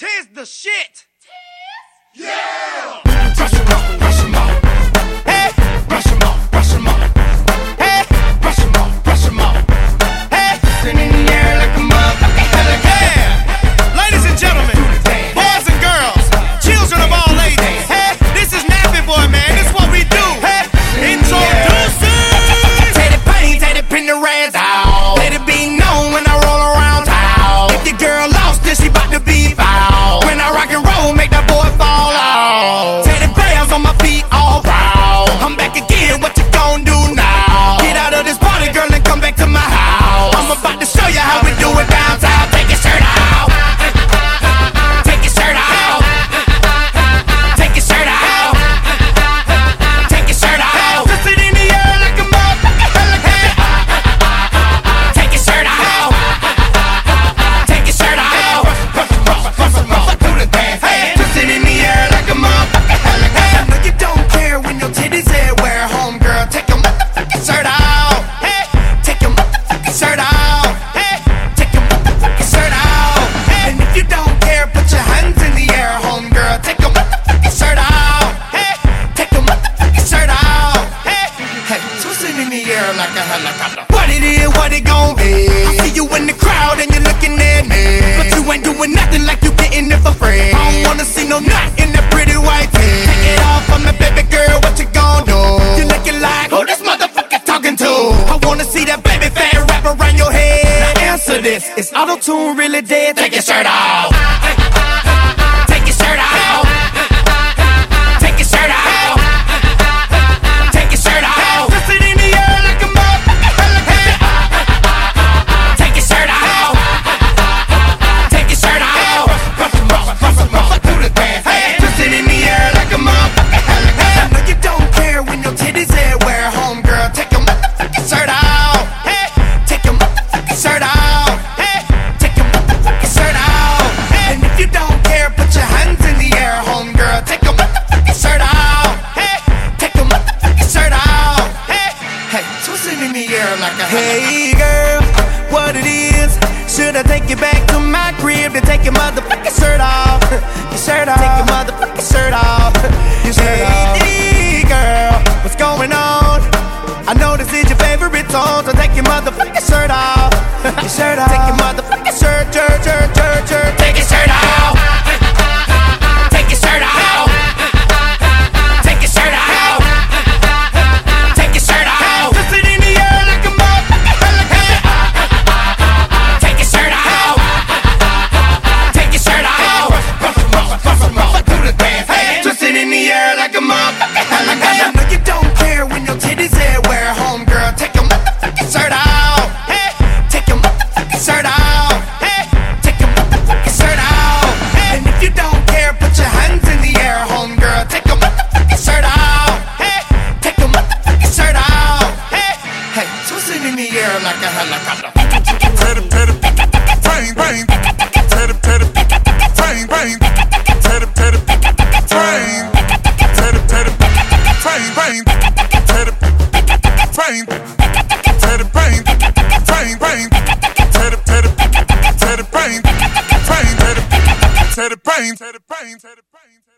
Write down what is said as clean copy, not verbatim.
Tis the shit. Yeah! Brush 'em off, brush 'em off. Hey, Brush 'em off, brush 'em off. hey, Brush 'em off, brush 'em off. hey. Sitting in the air like a motherfucking helicopter. Yeah. Ladies and gentlemen, boys and girls, children of all ages. Hey, this is Nappy Boy, man. This is what we do. Hey, introducing. Take the pain, take the pin the rags out. Let it be known when I roll around town. If your girl lost, then she bout to be foul. When I rock and roll, make that boy fall out. Take the grams on my feet all round. I'm back again, what you gon' do now? Get out of this party, girl, and come back to my house. I'm about to show you how we do it downtown. Take your shirt out. Take your shirt out. Take your shirt out. Take your shirt out. Twist it in the air like a motherfucking helicopter. Take your shirt out. Take your shirt out. Do the dance. Hey, twist it in the air like a motherfucking helicopter. I know you don't care when your titties everywhere, home girl. Take your motherfucking shirt out. Hey, Take your motherfucking shirt out. hey, Take your motherfucking shirt out. And if you don't care, put your hands in the air, home girl. Take your motherfucking shirt out. hey, Take your motherfucking shirt out. hey. Hey, twist it in the air like a helicopter. What it is, what it gon' be? I see you in the crowd and you're looking at me, but you ain't doing nothing like you getting it for free. I don't wanna see no nut in that pretty white tee. Take it off from me, baby girl, what you gon' do? You looking like who this motherfucker talking to? I wanna see that baby fat wrap around your head. Now answer this, is auto-tune really dead? Take your shirt off. Take your shirt off. Take your shirt off. Take your shirt off. Twist it in the air like a motherfucking helicopter. Take your shirt off. Take your shirt off. Do the dance. Hey, twist it in the air like a motherfucking helicopter. I know you don't care when your titties everywhere, home girl. Take your motherfucking shirt out. Hey, Take your motherfucking shirt out. hey, Take your motherfucking shirt out. And if you don't care, put your hands in the air, home girl. Take your motherfucking shirt out. hey, Take your motherfucking shirt out. hey. Hey, twist it in the air like a Hey girl, what it is? Should I take you back to my crib to take your motherfucking shirt off? Your shirt off. Take your motherfucking shirt off. Your shirt off. Hey girl, what's going on? I know this is your favorite song, so take your motherfucking shirt off. Your shirt off. Take your motherfucking shirt. Take your shirt out. Take your shirt out. Take your shirt out. Take your shirt out. Twist it in the air like a motherfucking helicopter. Take your shirt out. Take your shirt out. Do the dance. Hey, twist it in the air like a motherfucking helicopter. I know you don't care when your titties everywhere, home girl. Take your motherfucking shirt out. Hey, Take your motherfucking shirt out. hey, Take your motherfucking shirt out. And if you don't care, put your hands in the air, home girl. Take your motherfucking shirt out. hey, Take your motherfucking shirt out. hey. Hey, twist it in the air like a helicopter. Teddy Pain.